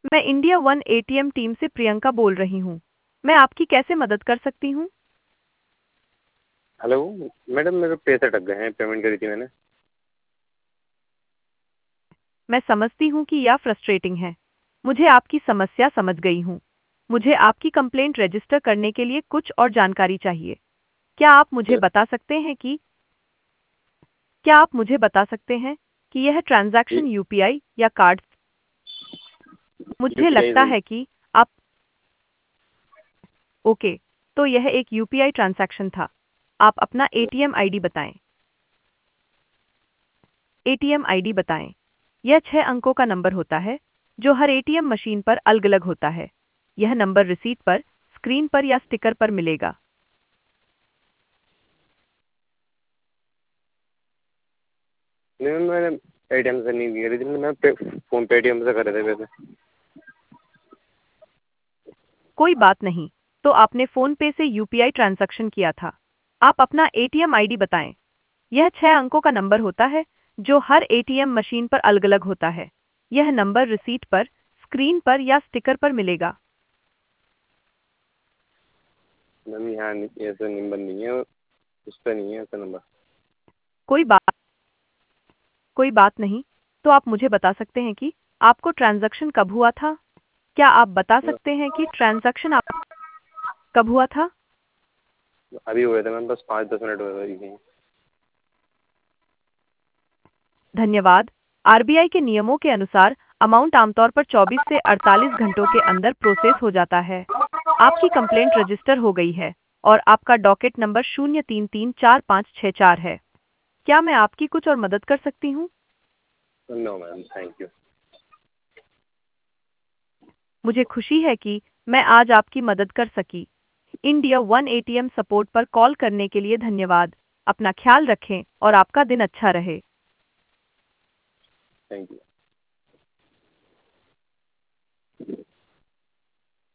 मैं India one ATM team से प्रियंका बोल रही हूँ। मैं आपकी कैसे मदद कर सकती हूँ? हेलो। मैडम मेरे पैसे अटक गए हैं, पेमेंट करी थी मैंने। मैं समझती हूँ कि यह फ्रस्ट्रेटिंग है। मुझे आपकी समस्या समझ गई हूँ। मुझे आपकी कंप्लेंट रजिस्टर करने के लिए कुछ और जानकारी चाहिए। क्या आप मुझे बता सकते हैं कि क्या आप मुझे बता सकते हैं कि यह ट्रांजैक्शन यूपीआई या कार्ड? मुझे यूपीआई लगता से। है कि आप ओके, तो यह एक यूपीआई ट्रांजैक्शन था। आप अपना एटीएम आईडी बताएं। एटीएम आईडी बताएं। यह 6 अंकों का नंबर होता है जो हर एटीएम मशीन पर अलग-अलग होता है। यह नंबर रिसीट पर, स्क्रीन पर या स्टिकर पर मिलेगा। नहीं, मैंने एटीएम से नहीं करी थी, मैं फोन पे एटीएम से करे थे पैसे। कोई बात नहीं, तो आपने फ़ोन पे से यूपीआई ट्रांजैक्शन किया था। आप अपना एटीएम आईडी बताएं। यह 6 अंकों का नंबर होता है जो हर एटीएम मशीन पर अलग-अलग होता है। यह नंबर रिसीट पर, स्क्रीन पर या स्टिकर पर मिलेगा। मैम यहाँ ऐसा नंबर नहीं है, उस पर नहीं है ऐसा नंबर। कोई बात कोई बात नहीं, तो आप मुझे बता सकते हैं कि आपको ट्रांजैक्शन कब हुआ था? क्या आप बता सकते हैं कि ट्रांजैक्शन आप कब हुआ था? अभी हुए थे मैम, बस 5-10 मिनट हुए थे। धन्यवाद। आरबीआई के नियमों के अनुसार अमाउंट आमतौर पर 24 से 48 घंटों के अंदर प्रोसेस हो जाता है। आपकी कंप्लेंट रजिस्टर हो गई है और आपका डॉकेट नंबर 0334564 है। क्या मैं आपकी कुछ और मदद कर सकती हूँ? No ma'am, thank you. मुझे खुशी है कि मैं आज आपकी मदद कर सकी। इंडिया वन एटीएम सपोर्ट पर कॉल करने के लिए धन्यवाद। अपना ख्याल रखें और आपका दिन अच्छा रहे। Thank you.